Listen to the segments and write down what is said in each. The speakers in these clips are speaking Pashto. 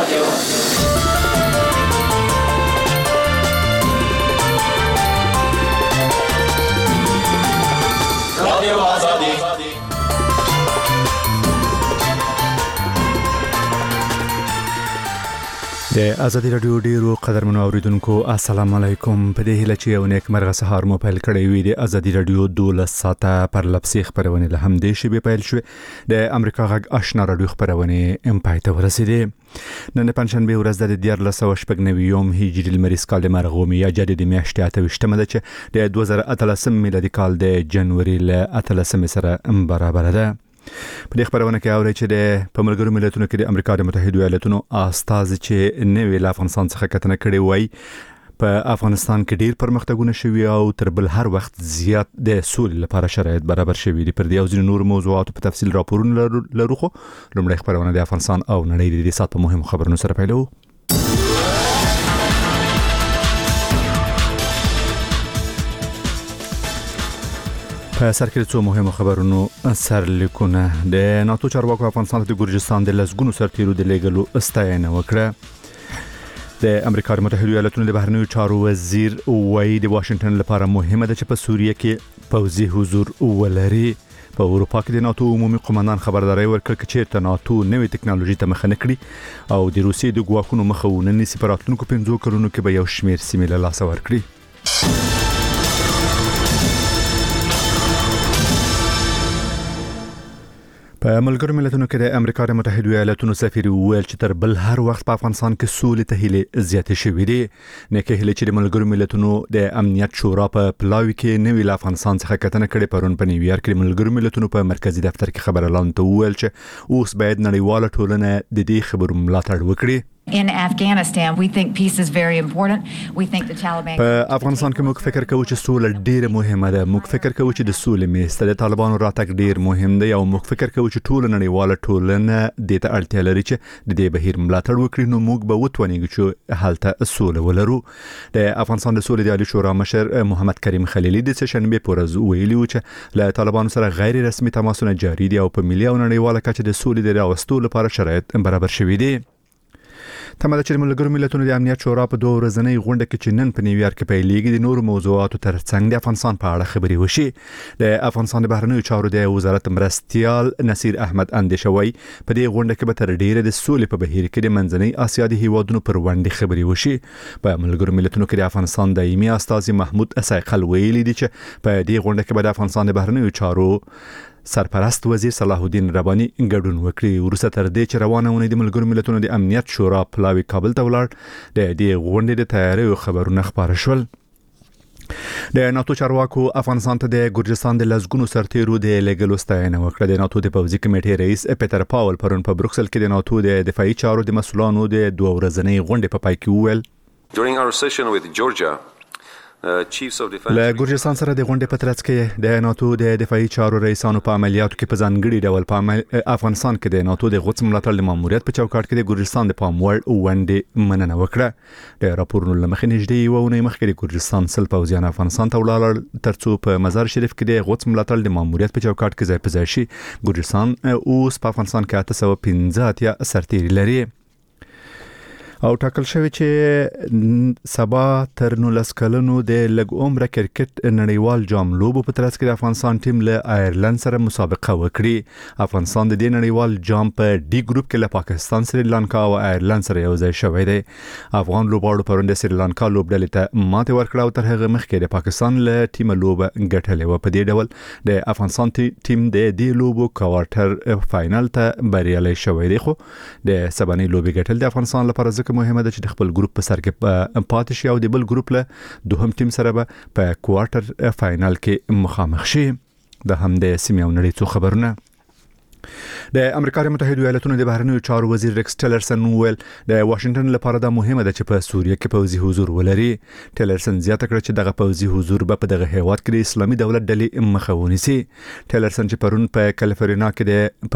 د ازادي رادیو ډیرو قدرمنو اوریدونکو السلام علیکم. په دې هیله چې یو نیک مرغه سهار مو پیل کړی وي. د ازادي رادیو 12 ساعته پر لپسې خبرونه له هم دې شی به پیل شو. د امریکا غږ آشنا رادیو خبرونه امپای ته ورسېده. نن پنځشنبه ورځ د 1499 هجری لمریز کال د مرغومی یا جدي میاشتې 28مه ده چې د 2013 میلادي کال د جنوري ل 18 سره برابر ده. په دې خبرونه کې اوري چې د ملګرو ملتونو کې د امریکا د متحده ایالاتونو استازي چې نوې له افغانستان څخه کتنه کړې وای په افغانستان کې ډیر پرمختګونه شوي او تر بل هر وخت زیات د سولې لپاره شرایط برابر شوي دي. پر دې او ځینې نور موضوعات په تفصیل راپورونه لرو. خو لومړی خبرونه د افغانستان او نړۍ د دې سات په مهمو خبرونو سره پیلو. په سر کې څو مهمه خبرونو سرلیکونه. د ناتو چارواکو افغانستان ته د ګورجستان د لسګونو سرتیرو د لېګلو استاینه وکړه. د امریکا متحده ایالاتونو د بهرنیو چارو وزیر وایي د واشنگټن لپاره مهمه ده چې په سوریه کې پوځي حضور ولري. په اروپا کې د ناتو عمومي قومندان خبرداري ورکړه چې چیرته ناتو نوې ټکنالوژي ته مخه نه کړي او د روسیې د ګواښونو مخه ونني. سپاراتونکو 5 کلونو کې به یو شمېر سیمې له لاسه ورکړي. په ملګرو ملتونو کې د امریکا متحده ایالاتونو سفیر ویل چې تر بل هر وخت په افغانستان کې سولې ته هیله زیاتې شوې دي. نه کې هیله چې د ملګرو ملتونو د امنیت شورا په پلاوي کې نوې له افغانستان څخه کتنه کړې. پرون په نیویارک کې ملګرو ملتونو په مرکزی دفتر کې خبر اعلان ته ویل چې اوس باید نړیواله ټولنه د دې خبرو ملاتړ وکړي. In Afghanistan, we think peace is very important. We think the Taliban. په افغانستان کې موږ فکر کوو چې سوله ډیره مهمه ده. موږ فکر کوو چې د سولې میسته د طالبانو راتګ ډیر مهم دی او موږ فکر کوو چې ټول نړیواله ټولنه د ته اړتیا لري چې د دې بهیر ملاتړ وکړي. نو موږ به وتوانیږو چې حالته سوله ولرو. د افغانستان د سولې د عالی شورا مشر محمد کریم خلیلی د سشنبه پر ورځ ویلي و چې له طالبانو سره غیر رسمي تماسونه جاري دي او په ملي او نړیواله کچه د سولې د راوستلو لپاره شرایط برابر شوي دي. تمه چې ملګرو ملتونو د امنیت شورا په 2 ورځنۍ غونډه کې چې نن په نیویارک کې پیلېږي د نورو موضوعاتو ترڅنګ د افغانستان په اړه خبرې وشي. د افغانستان د بهرنیو چارو د وزارت مرستيال نصیر احمد اندیشوي په دې غونډه کې به تر ډیره د سولې په بهیر کې د منځنۍ اسیا د هیوادونو پر وړاندې خبرې وشي. په ملګرو ملتونو کې د افغانستان دایمي استازي محمود اسایقل ویلي دي چې په دې غونډه کې به د افغانستان د بهرنیو چارو سرپرست وزیر صلاح الدین ربانی ګډون وکړي. ورسته تر دې چې روانه ونې د ملګرو ملتونو د امنیت شورا پلاوی کابل ته ولاړ د دې غونډې د تیاریو خبرونه خبره شول. د ناتو چارواکو افغانستان ته د ګورجستان د لسګونو سرتیرو د لېګلو ستاینه وکړه. د ناتو د پوځي کمیټې رئیس پیټر پاول پرون په بروکسل کې د ناتو د دفاعي چارو د مسؤلانو د 2 ورځنۍ غونډې په پای کې وویل During our session with Georgia له ګورجستان سره د غونډې په ترڅ کې د ناتو د دفاعي چارو رئیسانو په عملیاتو کې په ځانګړي ډول په افغانستان کې د ناتو د غوڅ ملاتړ د ماموریت په چوکاټ کې د ګورجستان د پاموړ ونډې مننه وکړه. د راپورونو لمخې نږدې یو ونې مخکې د ګورجستان سل پوځیان افغانستان ته ولاړل ترڅو په مزار شریف کې د غوڅ ملاتړ د ماموریت په چوکاټ کې ځای په ځای شي. ګورجستان اوس په افغانستان کې 815 سرتیري لري او ټاکل شوی چې سبا تر 19 کلونو د لګ عمر کرکټ نړیوال جام لوبو په ترڅ کې د افغانستان ټیم له آیرلند سره مسابقه وکړي. افغانستان د دې نړیوال جام په ډي ګروپ کې له پاکستان، سریلانکا او آیرلند سره یو ځای شوی دی. افغان لوبغاړو پرون د سریلانکا لوبډلې ته ماته ورکړه او تر هغه مخکې د پاکستان له ټیم لوبه ګټلې و. په دې ډول د افغانستان ټیم د دې لوبو کوارټر فائنل ته بریالي شوی دی. خو د سبانې لوبې ګټل د افغانستان لپاره مهمه ده چې د خپل ګروپ په سر کې پاتې شي او د بل ګروپ له دوهم ټیم سره به په کوارټر فائنل کې مخامخ شي. د هم د سیمې او نړۍ څو خبرونه. د امریکا متحده ایالاتونو د بهرنیو چارو وزیر ریکس ټیلرسن ویل د واشنگټن لپاره دا مهمه ده چې په سوریه کې پوځي حضور ولري. ټیلرسن زیاته کړه چې دغه پوځي حضور به په دغه هیواد کې د اسلامي دولت ډلې مخه ونیسي. ټیلرسن چې پرون په کالیفورنیا کې د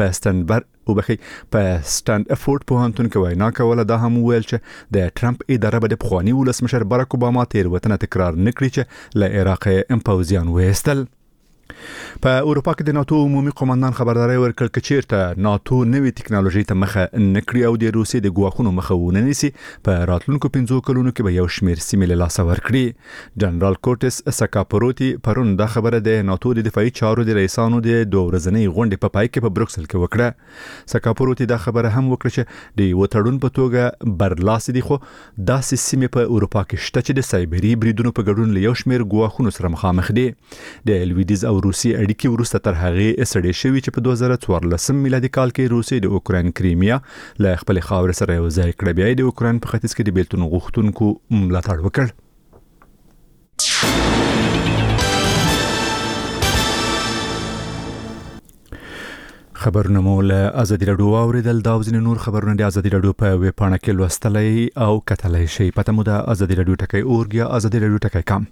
سټانفورد پوهنتون کې وینا کوله دا هم ویل چې د ټرمپ اداره به د پخوانی ولسمشر باراک اوباما تیروتنه تکرار نکړي چې له عراق پوځیان وېستل. په اروپا کې د ناتو عمومي قومندان خبرداري ورکړ چې چیرته ناتو نوې ټکنالوژي ته مخه نکړي او د روسي د ګواښونو مخه ونه نیسي په راتلونکو 5 کلونو کې به یو شمېر سیمې له لاسه ورکړي. جنرال کورټس سکاپوروتی پرون دا خبره د ناتو د دفاعي چارو د رئیسانو د 2 ورځنۍ غونډې په پای کې په بروکسل کې وکړه. سکاپوروتی دا خبره هم وکړه چې د وټړون په توګه برلاسي دي خو داسې سیمې په اروپا کې شته چې د سایبری بریدونو په ګډون له یو شمېر ګواښونو سره مخامخ دي. د لویدیز او روسي اړیکې ورسته تر هغه سړې شوی چې په 2014 میلادي کال کې روسي د اوکرين کریمیا له خپل خاور سره یو ځای کړ. بیا د اوکرين په ختیځ کې د بیلتون غوښتونکو ملاتړ وکړ. خبرونه مول ازادي رادیو اوریدل دا وزن نور خبرونه د ازادي رادیو په ویب پاڼه کې لوستلای او کتلای شي. پته مو د ازادي رادیو ټکی اورګ یا ازادي رادیو ټکی کام.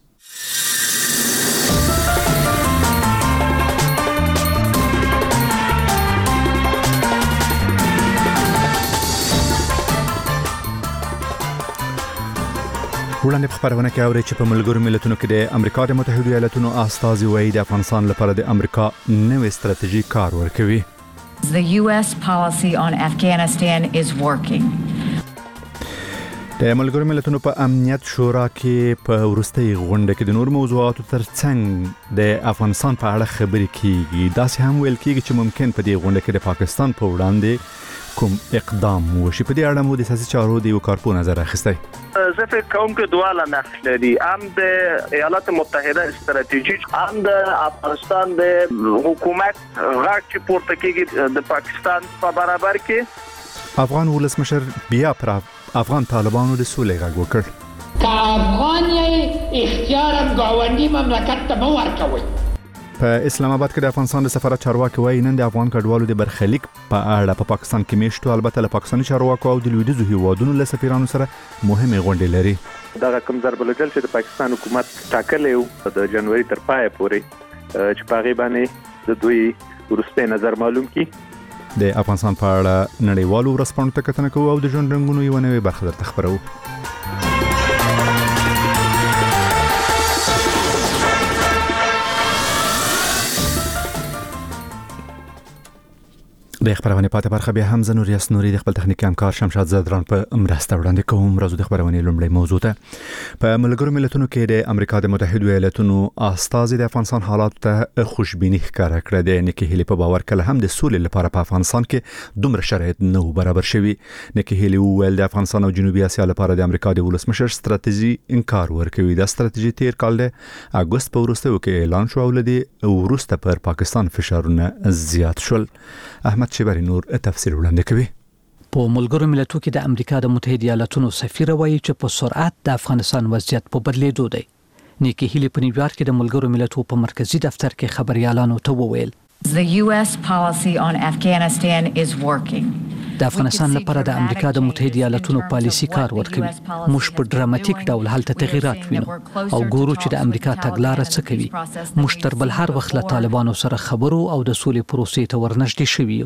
وړاندې په خبرونه کې اوري چې په ملګرو ملتونو کې د امریکا د متحده ایالاتونو استازي وایي د افغانستان لپاره د امریکا نوې ستراتیژي کار ورکوي. The US policy on Afghanistan is working. د ملګرو ملتونو په امنیت شورا کې په ورستۍ غونډه کې د نور موضوعاتو ترڅنګ د افغانستان په اړه خبرې کیږي. دا هم ویل کیږي چې ممکن په دې غونډه کې د پاکستان په وړاندې کوم اقدام وشي. په دې اړه مو د سیاسي چارو د وکارپو نظر اخیستی. زه فکر کوم چې دواړه نقش لري، هم د ایالات متحده استراتیژي هم د افغانستان د حکومت غږ چې پورته کیږي د پاکستان په برابر کې. افغان ولسمشر بیا پر افغان طالبانو د سولې غږ وکړ. که افغان یې اختیارا ګاونډي مملکت ته مو ورکوي. په اسلام آباد کې د افغانستان د سفارت چارواکي وایي نن د افغان کډوالو د برخلیک په اړه په پاکستان کې میشتو البته له پاکستاني چارواکو او د لویدیځو هیوادونو له سفیرانو سره مهمه غونډې لري. دا کوم ضرب الجل چې د پاکستان حکومت ټاکلې د جنوري تر پای پورې چې په غیبه باندې د دوی ورسته نظر معلوم کی. د افغانستان په اړه نړیوالو ورسپانو ته کتنه کوو او د ژوند رنګونو یو نوې برخه درته خبرو. د خبرونه پاتې برخه به هم زنور یاسنوري د خپل تخنیکي همکار شمشاد زدران په مرسته وړاندې کوم. راځو د خبرونه لومړی موضوع ته. په ملګرو ملتونو کې د امریکا د متحده ایالاتونو استازي د افغانستان حالات ته خوشبیني ښکاره کړه. د نکی هیلی په باور کله هم د سولې لپاره په افغانستان کې دومره شرایط نه برابر شوي. نکی هیلی ویل د افغانستان او جنوبي اسیا لپاره د امریکا د ولسمشر ستراتیژي انکار ورکوي. د ستراتیژي تیر کال د اگست په وروستیو کې اعلان شو او لدی وروسته پر پاکستان فشارونه زیات شول. احمد شبری نور تفسیر وړاندې کوي. په ملګرو ملتونو کې د امریکا د متحده ایالاتونو سفیر وایي چې په سرعت د افغانستان وضعیت په بدلیدو دی. نیکی هیلی په نیویارک کې د ملګرو ملتونو په مرکزی دفتر کې خبريالانو ته وویل The US policy on Afghanistan is working. د افغانستان لپاره د امریکا د متحده ایالاتونو پالیسی کار ورکوي. موږ په ډراماتیک ډول هلته تغیرات وینو او ګورو چې د امریکا تګلارې څه کوي. موږ تر بل هر وخت له طالبانو سره خبرو او د سولې پروسې ته ورنږدې شوي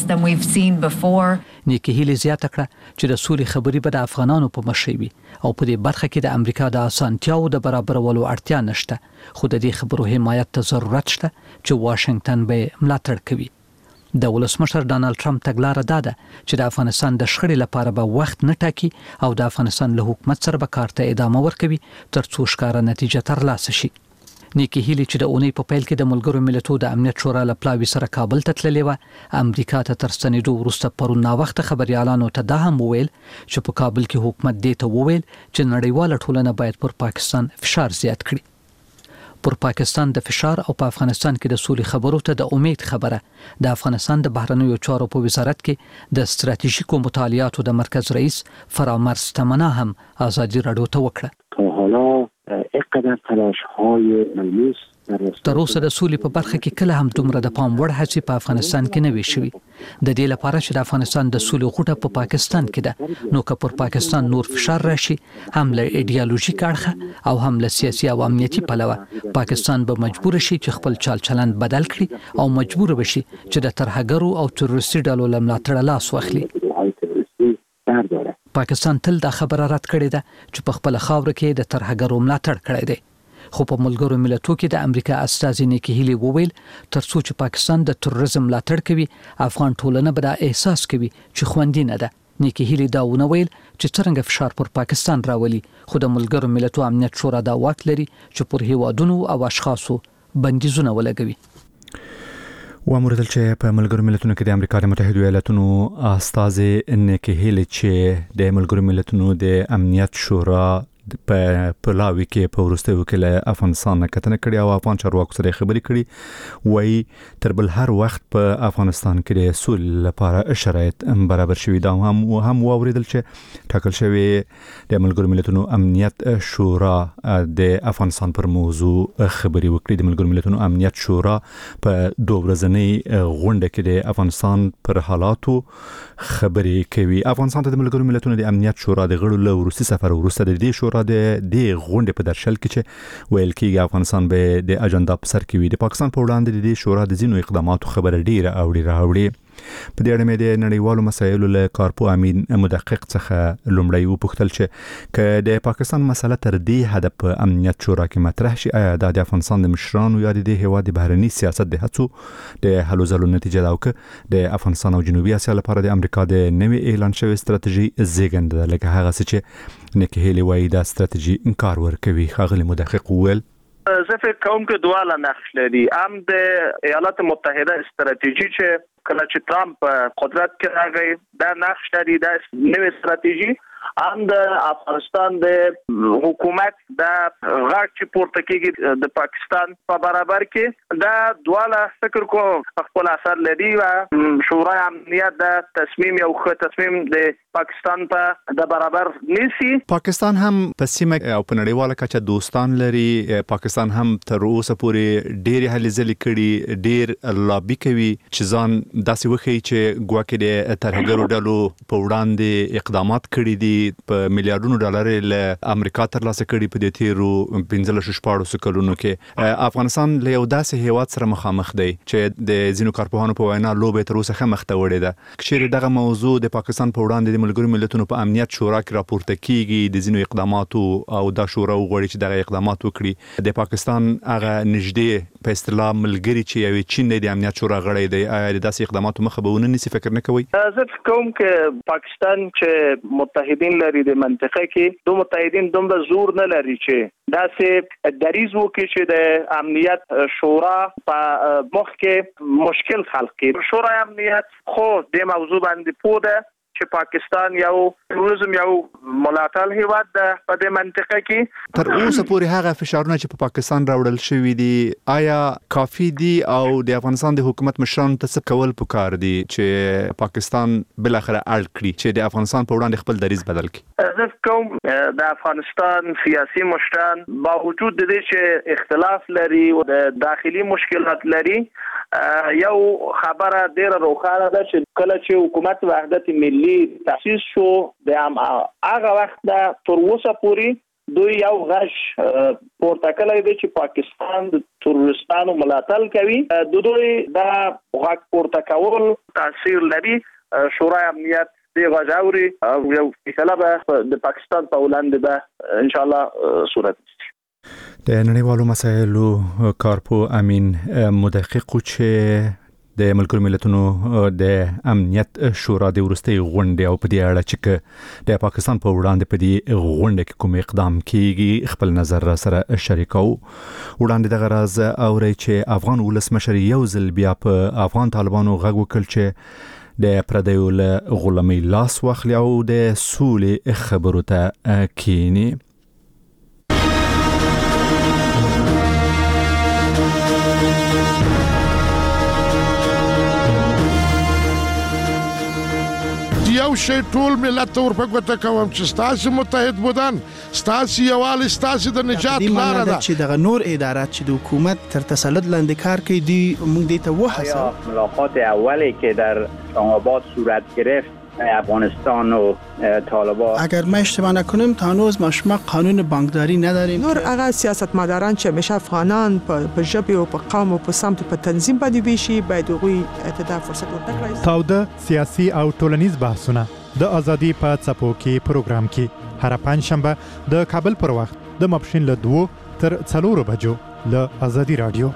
یو. نیکی هیلی زیاته کړه چې د سولې خبرې به د افغانانو په مخ وي او په دې برخه کې د امریکا د اسانتیاو د برابرولو اړتیا نشته، خو د دې خبرو حمایت ته ضرورت شته چې واشنگټن به ملاتړ کوي. د ولسمشر ډانلډ ټرمپ تګلاره ده چې د افغانستان د شخړې لپاره به وخت نه ټاکي او د افغانستان له حکومت سره به کار ته ادامه ورکوي ترڅو ښکاره نتیجه ترلاسه شي. نیکی هیلی چې د اونۍ په پیل کې د ملګرو ملتونو د امنیت شورا له پلاوي سره کابل ته تللې و، امریکا ته تر ستنېدو وروسته پرون ناوخته خبريالانو ته دا هم وویل چې په کابل کې حکومت دې ته وویل چې نړیواله ټولنه باید پر پاکستان فشار زیات کړي. پر پاکستان د فشار او په افغانستان کې د سولې خبرو ته د امید خبره د افغانستان د بهرنیو چارو په وزارت کې د ستراتیژیکو مطالعاتو د مرکز رئیس فرامرز تمنا هم ازادي رادیو ته وکړه. تا حالا اینقدر تلاش‌های ملموس تر اوسه د سولې په برخه کې کله هم دومره د پام وړ هڅې په افغانستان کې نه وي شوي. د دې لپاره چې د افغانستان د سولې غوټه په پاکستان کې ده، نو که پر پاکستان نور فشار راشي هم له ایډیالوژیک اړخه او هم له سیاسي او امنیتي پلوه، پاکستان به مجبور شي چې خپل چال چلند بدل کړي او مجبور بشي چې د ترهګرو او تروریستي ډلو له ملاتړه لاس واخلي. پاکستان تل دا خبره رد کړې ده چې په خپل خاور کې د ترهګرو ملاتړ کړی دی. خو په ملګرو ملتونو کې د امریکا استازي نیکی هیلی وویل ترڅو چې پاکستان د تروریزم ملاتړ کوي افغان ټولنه به دا احساس کوي چې خوندي نه ده. نیکی هیلی دا ونویل چې څنګه فشار پر پاکستان راولي خو د ملګرو ملتونو امنیت شورا دا واک لري چې پر هیوادونو او اشخاصو بندیزونه ولګوي. واموردل چې په ملګرو ملتونو کې د امریکا د متحده ایالاتونو استازي نیکی هیلی چې د ملګرو ملتونو د امنیت شورا په لاوي کې په ورستیو کې له افغانستان نه کتنه کړې او افغان چارواکو سره خبرې کړې وایي تر بل هر وخت په افغانستان کې د سولې لپاره شرایط برابر شوي دا هم واوریدل چې ټاکل شوی د ملګرو ملتونو امنیت شورا د افغانستان پر موضوع خبرې وکړي. د ملګرو ملتونو امنیت شورا په 2 ورځنۍ غونډه کې د افغانستان پر حالاتو خبرې کوي. افغانستان ته د ملګرو ملتونو د امنیت شورا د غړو له وروستي سفر وروسته د دې شورا د غونډې په درشل کې چې ویل کېږي افغانستان به د اجنډا په سر کې وي. د پاکستان په وړاندې د دې شورا د ځینو اقداماتو خبره ډیره راوړي. په دې اړه مې د نړیوالو مسایلو له کارپو امین مدقق څخه لومړی وپوښتل چې که د پاکستان مسله تر دې حد په امنیت شورا کې مطرح شي آیا د افغانستان د مشرانو یا د هیواد د بهرني سیاست د هڅو د حل زلو نتیجه ده او که د افغانستان او جنوبي اسیا لپاره د امریکا د نوې اعلان شوی ستراتیژي زیږنده ده لکه هغه څه چې نیکی هیلی وایي دا ستراتیژي انکار ورکوي. ښاغلی مدقق وویل زه فکر کوم چې دواړه نقش لري. هم د ایالات متحده استراتیژي چې کله چې ترامپ قدرت کې راغی دا نقش لري د نوې استراتیژي. هم د افغانستان د حکومت د غاړه چې پورته کېږي د پاکستان په برابر کې دا دواړه فکر کوم خپل اثر لري او شورای امنیت د تصمیم یو ښه تصمیم د پاکستان په د برابر نیسي. پاکستان هم په سیمه او په نړیواله کچه دوستان لري. پاکستان هم تر اوسه پورې ډېر هلې ځلې کړي ډېر لابي کوي چې ځان داسې وښیي چې ګواکې د ترهګرو ډلو په وړاندې اقدامات کړي دي په میلیارډونو ډالر له امریکا ترلاسه کړي په دې تیرو 15-16 کلونو کې. افغانستان له یو داسې هیواد سره مخامخ دی چې د ځینو کارپوهانو په وینا لوبه تر اوسه مخ ته وړې ده. چیرې دغه موضوع د پاکستان په وړاندې د ملګرو ملتونو په امنیت شورا کې راپورته کیږي د ځینو اقداماتو او دا شورا وغواړي چې دغه اقدامات وکړي د پاکستان هغه نږدې په اصطلاح ملګری چې یو چین د امنیت شورا غړی دی آیا د داسې اقداماتو مخه به ونه نیسي فکر نه کوي؟ زه کوم چې پاکستان چې متحدین لري د منطقه کې دوه متحدین دومره زور نه لري چې داسې دریز وکړي چې د امنیت شورا په مخ کې مشکل خلق کړي. شورا امنیت خو د موضوع باندې پوده چې پاکستان یو تروریزم یو ملاتړ هیواد ده په دې منطقه کې. تر اوسه پورې هغه فشارونه چې په پاکستان راوړل شوی دي آیا کافي دي او د افغانستان د حکومت مشرانو ته څه کول پکار دي چې پاکستان بل اخر اړ کړي چې د افغانستان په وړاندې خپل دریځ بدل کړي؟ زه کوم د افغانستان سیاسي مشران با وجود د دې چې اختلاف لري او د داخلي مشکلات لري یو خبره ډیره روښانه ده چې کله چې حکومت وحدت ملي تاسیس شو د هغه وخت د تر اوسه پورې دوی یو غش پورته کړی دی چې پاکستان د تروریستانو ملاتړ کوي. د دوی دا غږ پورته کول تاثیر لري. شورای امنیت دی غواړي او یو فیصله به د پاکستان په وړاندې به ان شاء الله صورت نیسي. د نړیوالو مسایلو کارپو امین مدقق چې د ملګرو ملتونو د امنیت شورا د وروستي غونډې او په دې اړه چې د پاکستان په وړاندې په دې غونډه کې کوم اقدام کیږي خپل نظر را سره شریکو. وړاندې د غرض اوري چې افغان ولسمشر یو ځل بیا په افغان طالبانو غږ وکړ چې د پردیو له غلامۍ لاس واخلي او د سولې خبرو ته کینی. یو شی ټول ملت ته ورپګوته کوم چې ستاسو متحد بودن ستاسو یووالی ستاسو د نجات لاره ده چې دغه نور ادارات چې د حکومت تر تسلط لاندې کار کوي دی موږ دې ته وحسه. ملاقات اولی که در اسلام‌آباد صورت گرفت افغانستان و طالبان اگر ما اشتباه نکنیم تا هنوز ما قانون بانکداری نداریم. نور هغه سیاستمداران چې همیشه افغانان په ژبه او په قوم او په سمت په تنظیم باندې ویشي باید هغوی ته فرصت ورکړي. تاوده سیاسي او ټولنیز بحثونه د ازادي په څپو کې پروګرام کې هر پنځشنبه د کابل پر وخت د ماپښین له 2 تر 4 بجو له ازادي رادیو.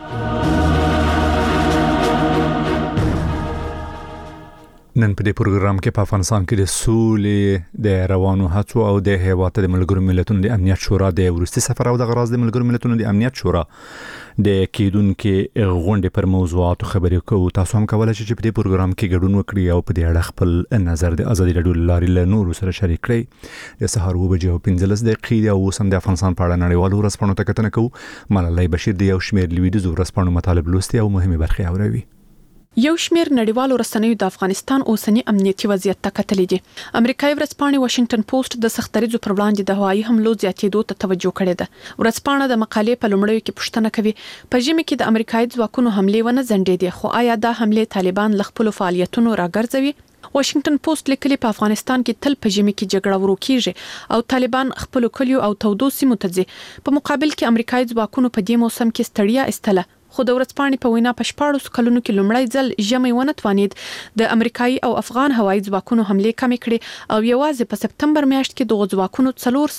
نن په دې پروګرام کې په افغانستان کې د سولې د روانو هڅو او د هیواد د ملګرو ملتونو د امنیت شورا د ورستي سفر او د غراض د ملګرو ملتونو د امنیت شورا د کېدونکو غونډې پر موضوعاتو خبرې کوو. تاسو هم کولای شئ چې په دې پروګرام کې ګډون وکړئ او په دې اړه خپل نظر د ازادي رادیو لارې له نورو سره شریک کړئ. د سهار 7:15 او اوس هم د افغانستان په اړه نړیوالو ورځپاڼو ته کتنه کوو. ملالۍ بشیر د یو شمېر لویدیځو ورځپاڼو مطالب لوستي او مهمه برخې اوري. یو شمېر نړیوالو رسنیو د افغانستان اوسنی امنیتي وضعیت ته کتلې دي. امریکایي ورځپاڼې واشنگټن پوسټ د سختریزو پر وړاندې د هوایي حملو زیاتېدو ته توجه کړې ده. ورځپاڼه د مقالې په لومړیو کې پوښتنه کوي په ژمي کې د امریکایي ځواکونو حملې ونه ځنډېدې، خو آیا دا حملې طالبان له خپل فعالیتونو راګرځوي؟ واشنگټن پوسټ لیکلي په افغانستان کې تل په ژمي کې جګړه وروکیږي او طالبان خپل کلیو او تودو سیمو ته ځي. په مقابل کې امریکایي ځواکونو په دې موسم کې ستړیا استله، خو د ورځپاڼې په وینا په 14 کلونو کې لومړی ځل ژمي ونه توانید د امریکایي او افغان هوایي ځواکونو حملې کمې کړې او یوازې په سپتمبر میاشت کې د ځواکونو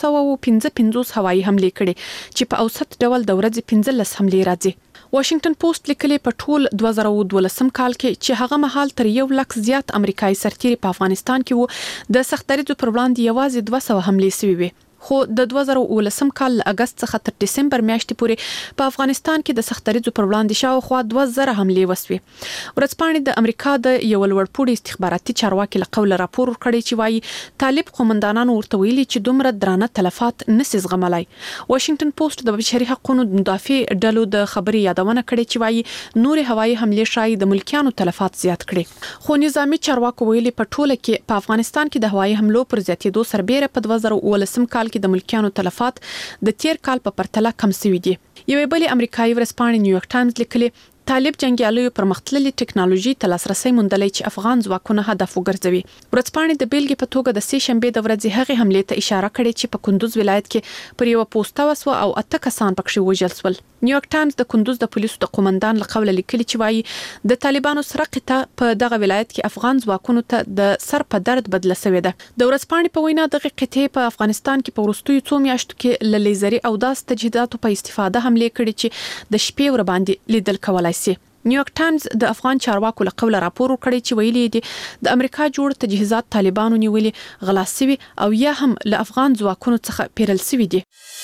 455 هوایي حملې کړې چې په اوسط ډول د ورځې 15 حملې راځي. واشنگټن پوسټ لیکلي په ټول 2012 کال کې چې هغه مهال تر 1 لک زیات امریکایي سرتیري په افغانستان کې وو، د سختریزو پر وړاندې یوازې 200 حملې شوې وي. خو د 2019 کال اگست څخه تر دسمبر میاشتې پورې په افغانستان کې د سختریزو پر وړاندې شاوخوا 2000 حملې وسوي. ورځپاڼې د امریکا د یو لوړپوړي استخباراتي چارواکي له قوله راپور ورکړی چې وایي طالب قومندانانو ورته ویلي چې دومره درانه تلفات نسي زغملای. واشنگټن پوسټ د بشري حقوقو مدافع ډلو د خبري یادونه کړې چې وایي نور هوایي حملې شاید د ملکیانو تلفات زیات کړي. خو نظامی چارواکو ویلي په ټوله کې په افغانستان کې د هوایي حملو پر زیاتېدو سربېره په 2019 کال کې د ملکیانو تلفات د تیر کال په پرتله کم شوي دي. یوې بلې امریکایي ورځپاڼې نیویارک ټایمز لیکلي طالب جنگیالیو پرمختللي ټکنالوژي ته لاسرسي موندلای چې افغان ځواکونه هدف وګرځوي. ورځپاڼې د بیلګې په توګه د سې شنبې د ورځې هغې حملې ته اشاره کړې چې په کندوز ولایت کې پر یو پوسټه وسوه او 8 کسان پکښې وژل شول. نیویارک ټایمز د کندوز د پولیسو د قومندان له قوله لیکلي چې وایي د طالبانو سره قطع په دغه ولایت کې افغان ځواکونو ته د سر په درد بدله شوې ده. د ورځپاڼې په وینا دغه قطعې په افغانستان کې په وروستیو 2 میاشتو کې له لیزري او داس تجهیزاتو په استفاده حملې کړې چې د شپې ور باندې لیدل کولای شي. نیویارک ټایمز د افغان چارواکو له قوله راپور ورکړی چې ویلي دي د امریکا جوړ تجهیزات طالبانو نیولي، غلا شوي او یا هم له افغان ځواکونو څخه پیرل شوي دي.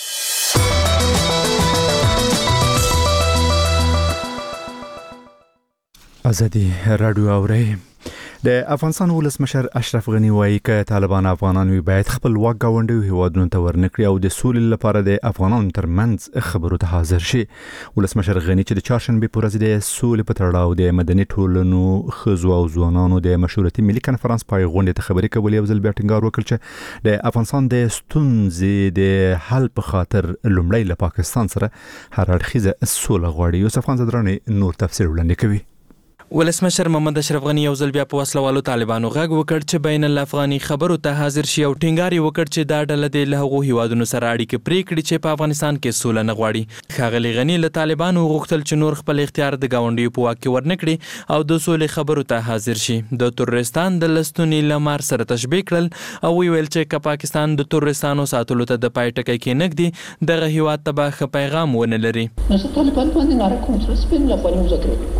ازادي رادیو اوري. د افغانستان ولسمشر اشرف غنی وایي چې طالبان افغانان باید خپل واک غونډي هیوادونو ته ورنکړي او د سولې لپاره د افغانانو ترمنځ خبرو ته حاضر شي. ولسمشر غنی چې د چهارشنبه په ورځ د سولې په تړاو د مدني ټولنو خزو او ځوانانو د مشورتي ملي کنفرانس پای غونډې ته خبرې کولې او ځل بیا ټینګار وکړ چې د افغانستان د ستونزې د حل په خاطر لومړی له پاکستان سره هر اړخیزه سوله غواړي. یوسف خان زدرانی نور تفسیر وړاندې کوي. ولسمشر محمد اشرف غنی یو ځل بیا په وسلوالو طالبانو غږ وکړ چې بین الافغاني خبرو ته حاضر شي او ټینګار وکړ چې دا ډله د لهغو هیوادونو سره اړیکې پرې کړي چې په افغانستان کې سوله نه غواړي. ښاغلي غنی له طالبانو غوښتل چې نور خپل اختیار د گاونډیو په واک کې ورنکړي او د سولې خبرو ته حاضر شي. د تروریستان د لستونی لمر سره تشبیه کړل او ویل چې که پاکستان د تروریستانو ساتلو ته د پای ټکی کې نګدي دغه هیواد ته به ښه پیغام ونه لري. طالبان باندې ناره کوم چې سپین لافغاني مذاکره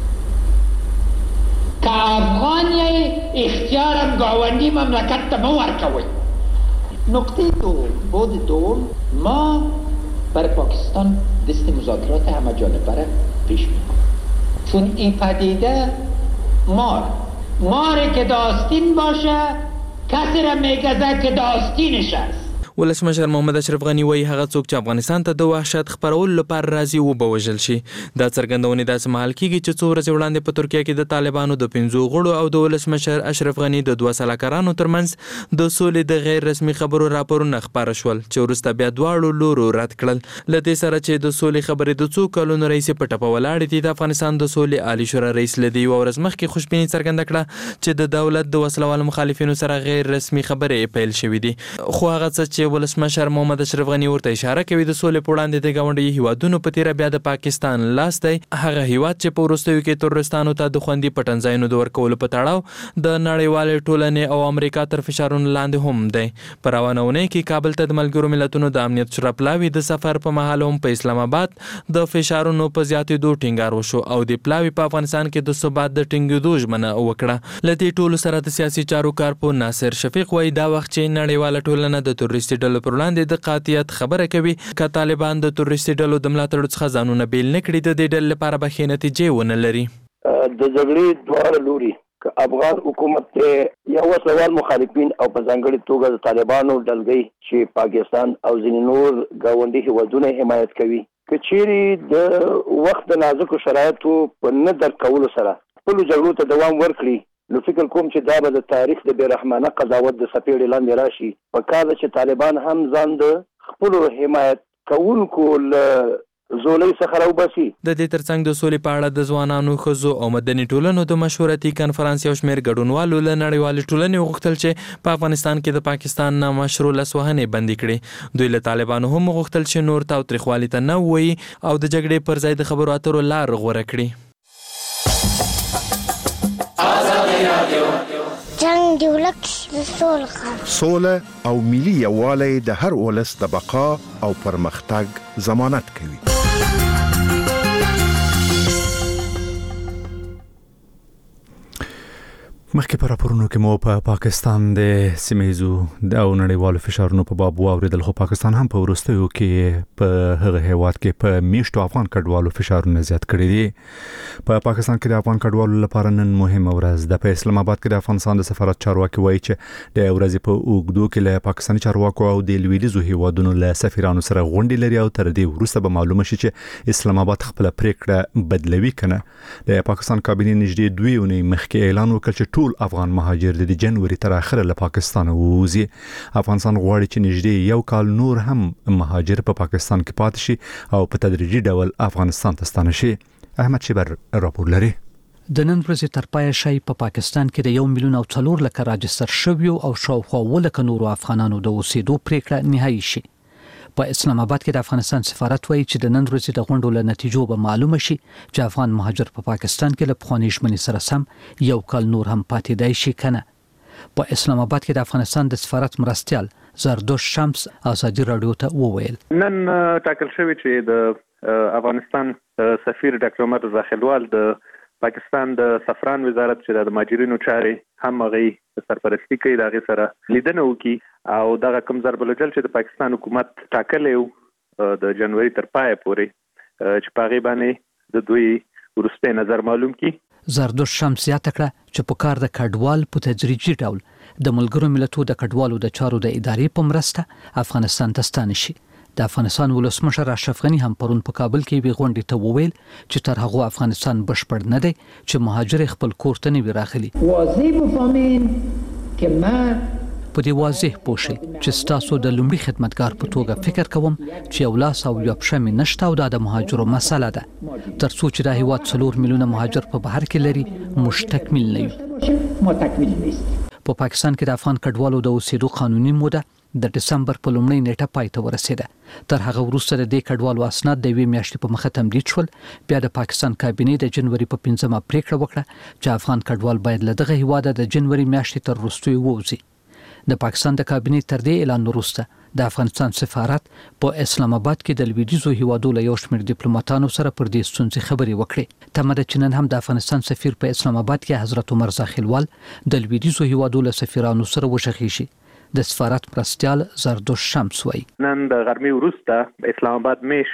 که افغان اختیارم گاوندی مملکت تا ورکوی. نقطه دوم بود دوم ما برای پاکستان دست مذاکرات همه جانبه را پیش میکنیم چون این پدیده ماری که داستین باشه کسی را میگذه که داستینش است. ولسمشر محمد اشرف غنی وایي هغه څوک چې افغانستان ته د وحشت خپرولو لپاره راځي وبوژل شي. دا څرګندونې داسې مهال کېږي چې څو ورځې وړاندې په ترکیه کې د طالبانو د 15 غړو او د ولسمشر اشرف غنی د 2 سلاکارانو ترمنځ د سولې د غیر رسمي خبرو راپورونه خپاره شول چې وروسته بیا دواړو لورو رد کړل. له دې سره چې د سولې خبرې د څو کلونو رئیس په ټپه ولاړې دي، د افغانستان د سولې عالی شورا رئیس له دې ورځ مخکې خوشبیني څرګنده کړه چې د دولت د وسلوالو مخالفینو سره غیر رسمي خبرې پیل شوې دي. خو هغه څه چې دغه ولسمشر محمد اشرف غنی ورته اشاره کوي د سولې په وړاندې د ګاونډي هیوادونو په تیر بیا د پاکستان لاس دی هغه هیواد چې په وروستیو کې ترورستانو ته د خوندي پټنځایونو د ورکولو په تړاو د نړیوال ټولنې او امریکا تر فشارونو لاندې هم دی په روانونه کې کابل ته د ملګرو ملتونو د امنیت شورا د سفر په مهال هم په اسلام آباد د فشارونو په زیاتېدو ټینګار وشو او د پلاوی په افغانستان کې د ثبات د ټینګېدو ژمنه وکړه لدې ټولو سره د سیاسي چارو کارپو ناصر شفیق وایي دا وخت چې نړیواله ټولنه د تروریستي ډلو پر وړاندې د قاطعیت خبره کوي که طالبان د تروریستي ډلو د ملاتړ څخه ځانونه بیل نه کړي د دې ډلې لپاره به ښې نتیجې ونه لري. د جګړې دواړه لوري که افغان حکومت یا وسلوال مخالفین او په ځانګړي توګه د طالبانو ډلګۍ چې پاکستان او ځینې نور ګاونډي هیوادونه حمایت کوي که چیرې د وخت د نازکو شرایطو په نه درک کولو سره خپلو جګړو ته دوام ورکړي نو فکر کوم چې دا به د تاریخ د بېرحمانه قضاوت د څپېړې لاندې راشي. په کار ده چې طالبان هم ځان د خپلو حمایت کوونکو له زولۍ څخه راوباسي. د دې ترڅنګ د سولې په اړه د ځوانانو ښځو او مدني ټولنو د مشورتي کنفرانس یو شمېر ګډونوالو له نړیوالې ټولنې وغوښتل چې په افغانستان کې د پاکستان نه مشروع لاسوهنې بندي کړي. دوی له طالبانو هم وغوښتل چې نور تاوتریخوالي ته نه ووایي او د جګړې پر ځای د خبرو اترو لار غوره کړي. جنگ دی ولک سوله او ملي یووالی د هر ولس د بقا او پرمختګ ضمانت کوي. مخکې په راپورونو کې مو په پاکستان د سیمه‌ییزو او نړیوالو فشارونو په باب واوریدل خو پاکستان هم په وروستیو کې په هغه هیواد کې په میشتو افغان کډوالو فشارونه زیات کړي دي. په پاکستان کې د افغان کډوالو لپاره نن مهمه ورځ ده. په اسلام آباد کې د افغانستان د سفارت چارواکي وایي چې د ورځې په اوږدو کې له پاکستاني چارواکو او د لویدیځو هیوادونو له سفیرانو سره غونډې لري او تر دې وروسته به معلومه شي چې اسلام آباد خپل پریکړه بدلوي کنه. د پاکستان کابینې نږدې 2 اونۍ مخکې اعلان وکړ چې ټول افغان مهاجر د جنوري تر اخره له پاکستان ووزي. افغانستان غواړي چې نږدې یو کال نور هم مهاجر په پاکستان کې پاتې شي او په تدریجي ډول افغانستان ته ستانه شي. احمد شبر راپور لري. د نن ورځې تر پایه شي په پاکستان کې د 1 میلیون او 4 لک راجستر شویو او شاوخوا 1 لک نورو افغانانو د اوسېدو پریکړه نهایی شي. په اسلام آباد کې د افغانستان سفارت وایي چې د نن ورځې د غونډو له نتیجو به معلومه شي چې افغان مهاجر په پاکستان کې له پخوانۍ ژمنې سره سم یو کال نور هم پاتېدای شي کنه. په اسلام آباد کې د افغانستان د سفارت مرستیال زردوش شمس ازادي رادیو ته وویل نن ټاکل شوی چې د افغانستان سفیر ډاکټر عمر رضا خیلوال د پاکستان د سفران وزارت چې د مهاجرینو چارې هم هغه سرپرستی کوي دا غي سره لیدنه وکي او دغه کم ضرب الجل چې د پاکستان حکومت ټاکلې د جنوري تر پای پورې چې پاغي باندې د دوی ورسته نظر معلوم کی. زردوش شمس یاد کړه چې په کار د کډوال په تدریجي ډول د ملګرو ملتونو د کډوالو د چارو د ادارې په مرسته افغانستان ته ستانه شي. د افغانستان ولسمشر اشرف غنی هم پرون په کابل کې وی غونډې ته وویل چې تر هغه افغانستان بشپړ نه دی چې مهاجر خپل کور ته نه وي راغلي. واضح بفهمین که ما په دې واضح پوښي چې تاسو د لومړي خدمتګار په توګه فکر کوم چې یو لاس او یو پښه مې نشته او د مهاجرو مسله ده. تر څو چې د هیواد 4 میلیونه مهاجر په بهر کې لري مشتکمل نه وي. په پاکستان کې د افغان کډوالو د اوسېدو قانوني موده د دسمبر په لومړۍ نیټه پای ته ورسېده. تر هغه وروسته د دې کډوالو اسناد د 2 میاشتې په مخه تمدید شول. بیا د پاکستان کابینې د جنوري په 15مه پریکړه وکړه چې افغان کډوال باید له دغه هیواده د جنوري میاشتې تر وروستیو ووځي. د پاکستان د کابینې تر دې اعلان وروسته د افغانستان سفارت په اسلام آباد کې د لویدیځو هیوادو له یو شمېر ډیپلوماټانو سره پر دې ستونزې خبرې وکړې. تمه ده چې نن هم د افغانستان سفیر په اسلام آباد کې حضرت عمر رضا خیلوال د لویدیځو هیوادو له سفیرانو سره وشخیږي. د سفارت مرستیال زردوش شمس وایي نن د غرمې وروسته اسلام آباد میش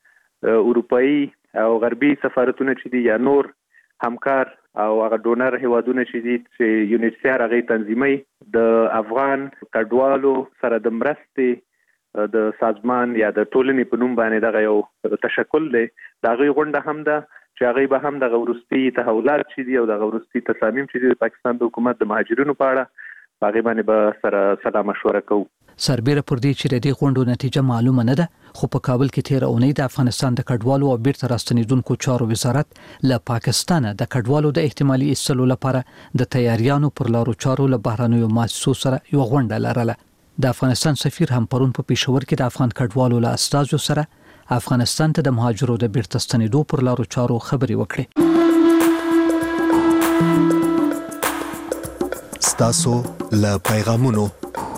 اروپאי او غربي سفارتونه چې دي یا نور همکار او هغه ډونر هیوادونه چې دي چې یونیسیار هغه تنظیمي د افغان کډوالو سره د مرستې د سازمان یا د ټولنې په نوم باندې دغه یو تشکل دی. دغه غونډه هم ده چې هغه به هم د ورستي تحولات چې دي او د ورستي تصامیم چې دي د پاکستان د حکومت د مهاجرینو په اړه هغه باندې به سره سلا مشوره کوو. سربېره پر دې چې د دې غونډو نتیجه معلومه نه ده خو په کابل کې تیر اونۍ د افغانستان د کډوالو او بیرته راستنیدونکو چارو وزارت له پاکستان د کډوالو د احتمالي ایستلو لپاره د تیاریانو پر لارو چارو له بهرنیو مؤسسو سره یو غونډه لرله. د افغانستان سفیر هم پرون په پېښور کې د افغان کډوالو له استازو سره افغانستان ته د مهاجرو د بیرته ستنېدو پر لارو چارو خبرې وکړې. ستاسو له پیغامونو.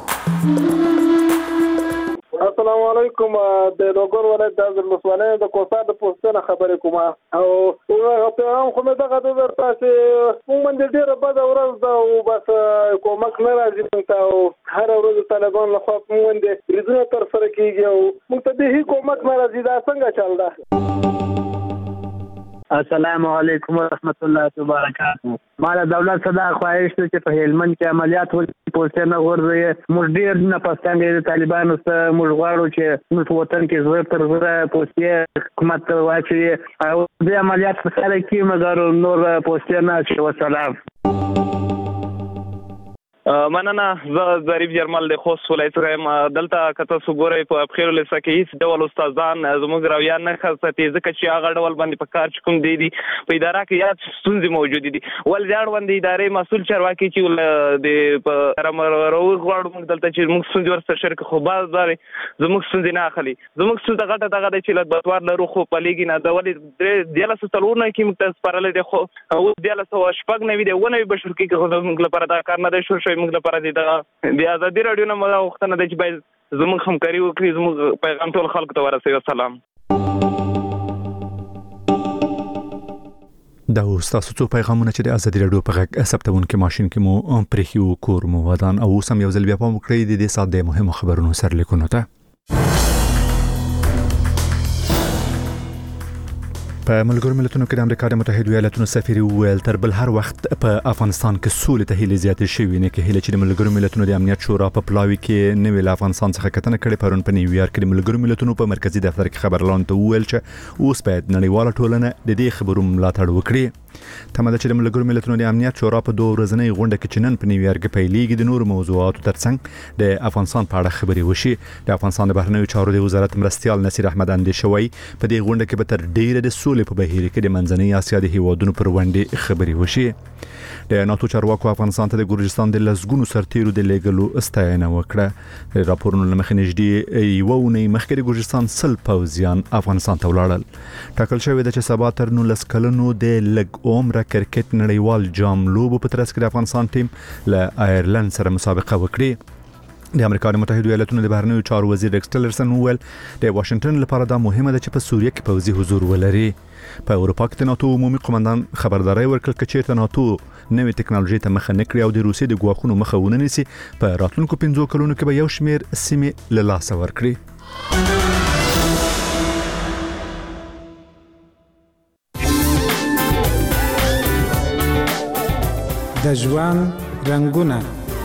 السلام علیکم. د لوګر ولایت د ولسوالۍ د کوڅه د پوسټنه خبرې کوم او پیغام خو مې دغه د تاسو موږ باندې ډیره بده ورځ ده او بس کومک نه راځي موږ ته او هر ورځ طالبان له خوا موږ باندې ریزونه تر سره کیږي او موږ ته به هیڅ کومک نه راځي. دا څنګه چل ده؟ السلام علیکم ورحمت الله وبرکاته. مال دولت صدا خواهش ته چې په هلمند کې عملیات ولې پوسټنه ورځي موږ ډیر نه پښتانه د طالبانو سره موږ غواړو چې موږ وطن کې زړه تر زړه پوسټي حکومت واچي او د عملیات سره کې مګر نور پوسټنه چې وسلام. مننه. زه ظریف جرمل د خوست ولایت څخه دلته کته صبورې په بخیر لسه کې هیڅ ډول استادان زموږ راویان نه خاصه ځکه چې هغه ډول باندې په کار کوم دی په اداره کې یا ستونزې موجود دي ول ځاړ باندې ادارې مسول چارواکي چې د رمرو غواړو موږ دلته چې موږ ستونزې ورسره شریک خو باز داري زموږ ستونزې نه اخلي زموږ ستونزې غټه دغه چې لږ لرو خو پليږي نه د ولې د لاسه تلور نه کې موږ ته سپارل دي خو او د لاسه شپږ نه وي د ونه بشر کې موږ لپاره دا کار نه دی شو موږ لپاره د ازادي رادیو نه موږ وختونه د چې باید زموږ همکاري وکړي زموږ پیغام ټول خلکو ته ورسوي. سلام. دا تاسو څو پیغامونه چې د ازادي رادیو په غږ ثبتونکو ماشين کې مو پرېخیو کور مو ودان او سم یو ځل بیا په مکړې د دې ساده مهمه خبرونو سره لیکونه ته په ملګرو ملتونو کې د امریکا د متحده ایالاتونو سفیر ویل تر بل هر وخت په افغانستان کې سولې ته هیله زیاتې شوې نه کې هیله چې د ملګرو ملتونو د امنیت شورا په پلاوي کې نوې له افغانستان څخه کتنه کړې پرون په نیویارک کې د ملګرو ملتونو په مرکزی دفتر کې خبرلان ته ویل چې اوس باید نړیواله ټولنه د دې خبرو ملاتړ وکړي. تمه ده چې د ملګرو ملتونو د امنیت شورا په 2 ورځنۍ غونډه کې چې نن په نیویارک کې پیلېږي د نور موضوعاتو ترڅنګ د افغانستان په اړه خبرې وشي. د افغانستان د بهرنیو چارو د وزارت مرستيال نصیر احمد اندیشوي په دې غونډه کې به تر ډیره د سولې په بهیر کې د منځنۍ اسیا د هیوادونو پر وړاندې خبرې وشي. د ناتو چارواکو افغانستان ته د ګورجستان د لزګونو سرتیرو د لیګلو استاینه وکړه. راپورونه لمخې نږدې یو ونې مخکې د ګورجستان 100 پوځیان افغانستان ته ولاړل. ټاکل شوی د چې سبا تر 19 کلونو د لګ عمره کرکټ نړیوال جام لوبو په ترڅ کې د افغانستان ټیم له آیرلند سره مسابقه وکړي. د امریکا د متحده ایالاتونو د بهرنیو چارو وزیر ریکس ټیلرسن وویل د واشنگټن لپاره دا مهمه ده چې په سوریه کې پوځي حضور ولري. په اروپا کې د ناتو عمومي قومندان خبرداري ورکړه چې چیرته ناتو نوې ټکنالوژي ته مخه نکړي او د روسي د ګواښونو مخه ونه نیسي په راتلونکو 15 کلونو کې به یو شمېر سیمې له لاسه ورکړي. د ژوند رنگونه.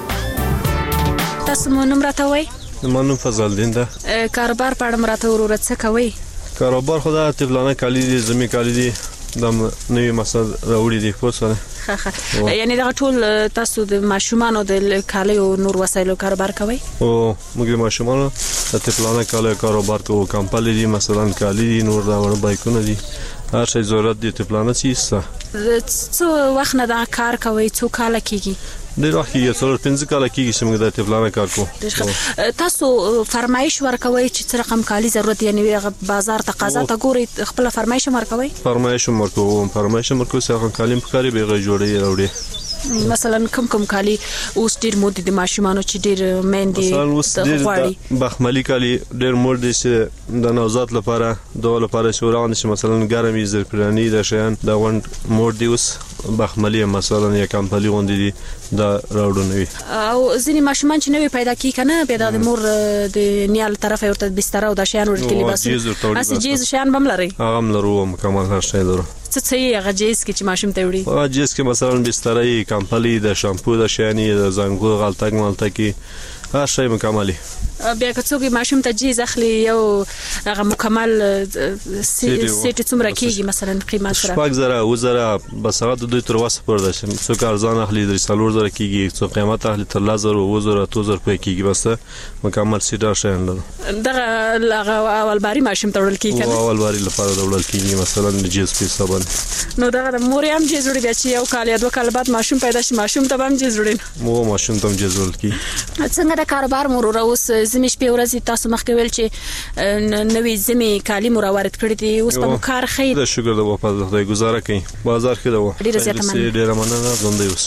تاسو مو نوم راته وای؟ منو فضل دین ده. کاروبار په اړه راته ورور څه کوي؟ کاروبار خدا تفلانه کالی دي زمي کالی دي د نوې مسل راوړي دي پوسونه. یعنی دا ټول تاسو د ماشومان او د کالیو نور وسایلو کاروبار کوي؟ او موږ د ماشومان د تفلانه کالیو کاروبار کوو. کمپل دي مثلا کالی دي نور دا ور بایکونه دي هر شي ضرورت دي تفلانه سیسه. څو وخت نه دا کار کوي؟ څو کال کېږي؟ ډیر وخت یې څلور 15 کال کېږي چې موږ د تفلانه کار کوو. تاسو فرمایش ورکوي چې څه رقم کالی ضرورت یعنی بازار تقاضا ته ګوري خپل فرمایش ورکوي؟ فرمایش ورکوو څنګه کالیم په کاری به جوړي راوړي. مثلا کوم کالی اوس ډیر مود د ماشومان چې ډیر مېندې د غواړي بخملي کالی ډیر مود دي چې د نوزاد لپاره دوه لپاره شوران چې مثلا ګرمي زرپرانی د شیان د وند مود دی اوس بخملي مثلا یا کمپلي غوندي دي دا راوړنوي او ځینې ماشومان چې نوې پیدا کی کنه پیدا د مور د نیال طرفه ورته بستر او د شیان ورته لباس اسی جیز شیان بملري هغه لرو مکمل هر شی لرو. څه یې هغه جیز کې چې ماشوم ته وړي؟ هغه جیز کې مثلا بسترې کمپلي د شامپو د شیانې د زنګو غلطګ مالته کې هر شی مکملي. بیا که څوک ماشوم ته جیز اخلي یو هغه مکمل سیټ څومره کیږي مثلا قیمت سره 5000 وزره بس هغه د دوی تر وسه پر ده څوک ارزان اخلي 3000 کیږي څوک قیمت اخلي تر 1000 وزره 2000 په کیږي بس مکمل سیټ شین دغه اول باری ماشوم تړل کیږي اول باری لپاره ډول کیږي مثلا د جیز په حساب نو دغه موريام جیز وړي بیا چې یو کال یا دوه کال بعد ماشوم پیدا شي ماشوم ته هم جیز وړي مو ماشوم ته جیز ورل کی څنګه د کاروبار مرور اوس زمي شپې ورځې تاسو مخکې ویل چې نوې زمي کالی مروارد کړی دي اوس په کار خیر د شکر د په خدای گزاره کوي بازار کې دا ډیره مننه زنده اوس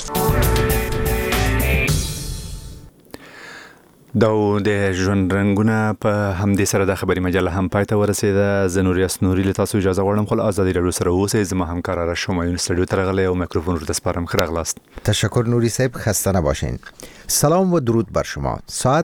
دا د ژوند رنگونه په همدې سره د خبري مجله هم پای ته ورسېده. زه نوریاس نوري له تاسو اجازه غواړم خو ازادي رادیو سره اوسئ. زما همکار را شمایون استودیو ته راغلی او میکروفون رو دست سپارم. خیر اغلاست. تشکر نوری صاحب، خسته نباشین. سلام و درود بر شما. ساعت